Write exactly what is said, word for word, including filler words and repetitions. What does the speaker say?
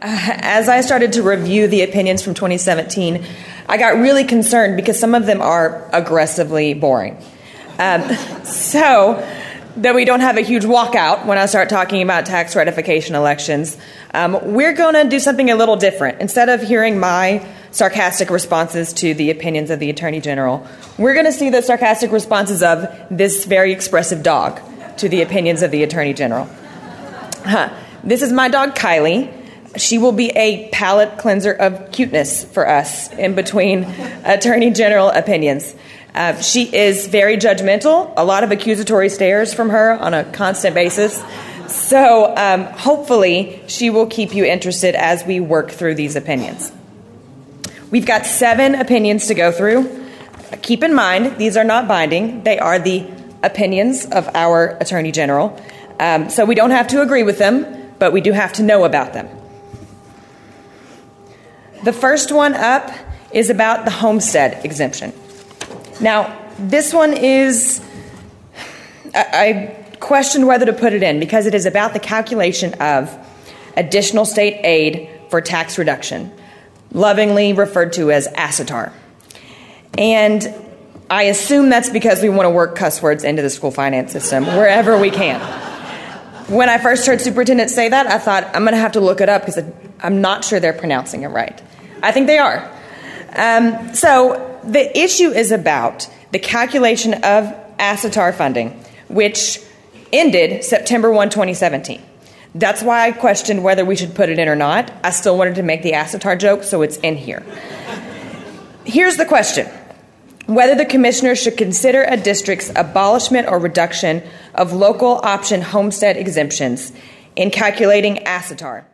as I started to review the opinions from twenty seventeen, I got really concerned because some of them are aggressively boring. Um, so that we don't have a huge walkout when I start talking about tax ratification elections, um, we're going to do something a little different. Instead of hearing my sarcastic responses to the opinions of the Attorney General, we're going to see the sarcastic responses of this very expressive dog to the opinions of the Attorney General. Huh. This is my dog, Kylie. She will be a palate cleanser of cuteness for us in between Attorney General opinions. Uh, she is very judgmental, a lot of accusatory stares from her on a constant basis. So um, hopefully she will keep you interested as we work through these opinions. We've got seven opinions to go through. Keep in mind, these are not binding. They are the opinions of our Attorney General. Um, so we don't have to agree with them, but we do have to know about them. The first one up is about the homestead exemption. Now, this one is, I, I questioned whether to put it in because it is about the calculation of additional state aid for tax reduction, lovingly referred to as ASETAR. And I assume that's because we want to work cuss words into the school finance system wherever we can. When I first heard superintendent say that, I thought, I'm going to have to look it up because I'm not sure they're pronouncing it right. I think they are. Um, so the issue is about the calculation of ASETAR funding, which ended September first, twenty seventeen. That's why I questioned whether we should put it in or not. I still wanted to make the ASETAR joke, so it's in here. Here's the question. Whether the commissioners should consider a district's abolishment or reduction of local option homestead exemptions in calculating ASETAR.